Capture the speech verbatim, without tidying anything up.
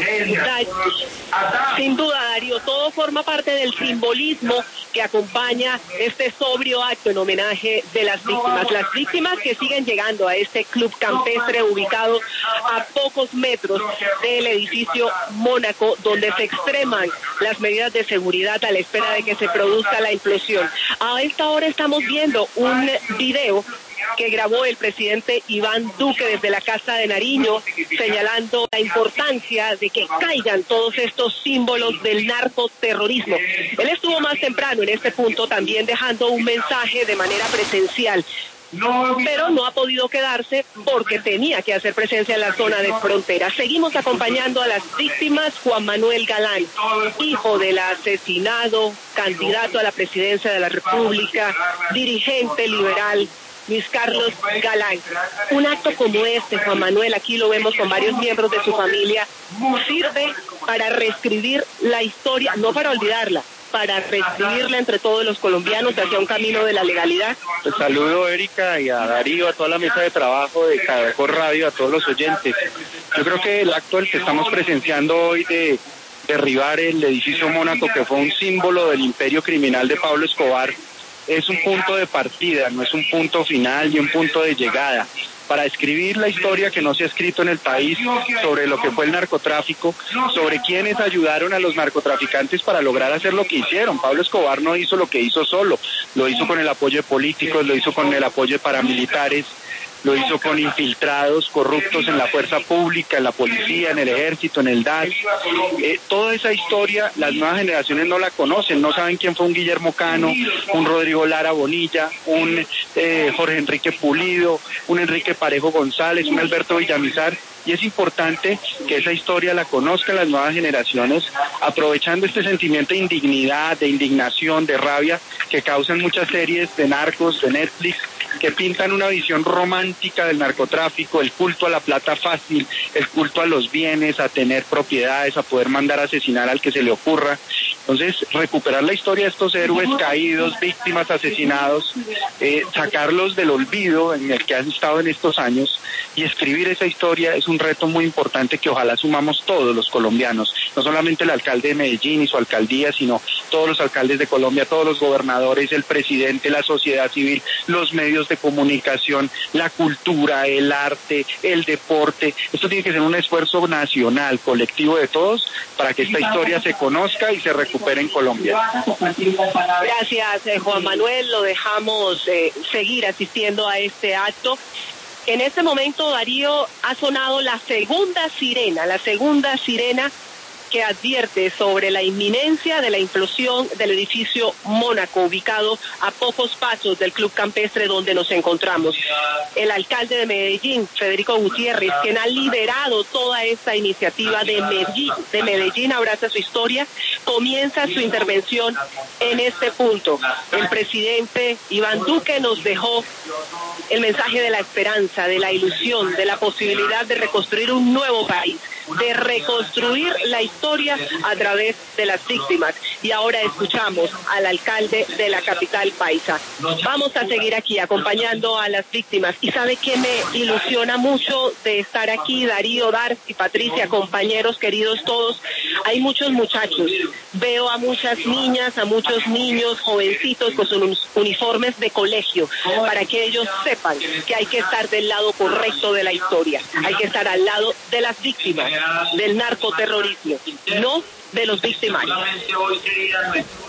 Sin duda, Darío, todo forma parte del simbolismo que acompaña este sobrio acto en homenaje de las víctimas. Las víctimas que siguen llegando a este club campestre ubicado a pocos metros del edificio Mónaco, donde se extreman las medidas de seguridad a la espera de que se produzca la implosión. A esta hora estamos viendo un video que grabó el presidente Iván Duque desde la Casa de Nariño, señalando la importancia de que caigan todos estos símbolos del narcoterrorismo. Él estuvo más temprano en este punto también dejando un mensaje de manera presencial, pero no ha podido quedarse porque tenía que hacer presencia en la zona de frontera. Seguimos acompañando a las víctimas. Juan Manuel Galán, hijo del asesinado candidato a la presidencia de la República, dirigente liberal, Luis Carlos Galán. Un acto como este, Juan Manuel, aquí lo vemos con varios miembros de su familia, sirve para reescribir la historia, no para olvidarla, para reescribirla entre todos los colombianos hacia un camino de la legalidad. Te saludo, Erika, y a Darío, a toda la mesa de trabajo de Caracol Radio, a todos los oyentes. Yo creo que el acto al que estamos presenciando hoy de derribar el edificio Mónaco, que fue un símbolo del imperio criminal de Pablo Escobar, es un punto de partida, no es un punto final y un punto de llegada, para escribir la historia que no se ha escrito en el país sobre lo que fue el narcotráfico, sobre quienes ayudaron a los narcotraficantes para lograr hacer lo que hicieron. Pablo Escobar no hizo lo que hizo solo, lo hizo con el apoyo de políticos, lo hizo con el apoyo de paramilitares, lo hizo con infiltrados corruptos en la fuerza pública, en la policía, en el ejército, en el D A S. Eh, toda esa historia las nuevas generaciones no la conocen, no saben quién fue un Guillermo Cano, un Rodrigo Lara Bonilla, un eh, Jorge Enrique Pulido, un Enrique Parejo González, un Alberto Villamizar. Y es importante que esa historia la conozcan las nuevas generaciones, aprovechando este sentimiento de indignidad, de indignación, de rabia que causan muchas series de narcos, de Netflix, que pintan una visión romántica del narcotráfico, el culto a la plata fácil, el culto a los bienes, a tener propiedades, a poder mandar a asesinar al que se le ocurra. Entonces, recuperar la historia de estos héroes caídos, víctimas, asesinados, eh, sacarlos del olvido en el que han estado en estos años y escribir esa historia es un reto muy importante que ojalá sumamos todos los colombianos, no solamente el alcalde de Medellín y su alcaldía, sino todos los alcaldes de Colombia, todos los gobernadores, el presidente, la sociedad civil, los medios de comunicación, la cultura, el arte, el deporte. Esto tiene que ser un esfuerzo nacional, colectivo de todos, para que esta historia se conozca y se recupere en Colombia. Gracias, eh, Juan Manuel. Lo dejamos eh, seguir asistiendo a este acto. En este momento, Darío, ha sonado la segunda sirena, la segunda sirena que advierte sobre la inminencia de la implosión del edificio Mónaco, ubicado a pocos pasos del Club Campestre donde nos encontramos. El alcalde de Medellín, Federico Gutiérrez, quien ha liderado toda esta iniciativa de Medellín, de Medellín Abraza su Historia, comienza su intervención en este punto. El presidente Iván Duque nos dejó el mensaje de la esperanza, de la ilusión, de la posibilidad de reconstruir un nuevo país, de reconstruir la historia a través de las víctimas. Y ahora escuchamos al alcalde de la capital paisa. Vamos a seguir aquí acompañando a las víctimas. Y sabe que me ilusiona mucho de estar aquí, Darío, Darcy, Patricia, compañeros queridos todos. Hay muchos muchachos. Veo a muchas niñas, a muchos niños, jovencitos con sus uniformes de colegio, para que ellos sepan que hay que estar del lado correcto de la historia. Hay que estar al lado de las víctimas del narcoterrorismo, no de los victimarios.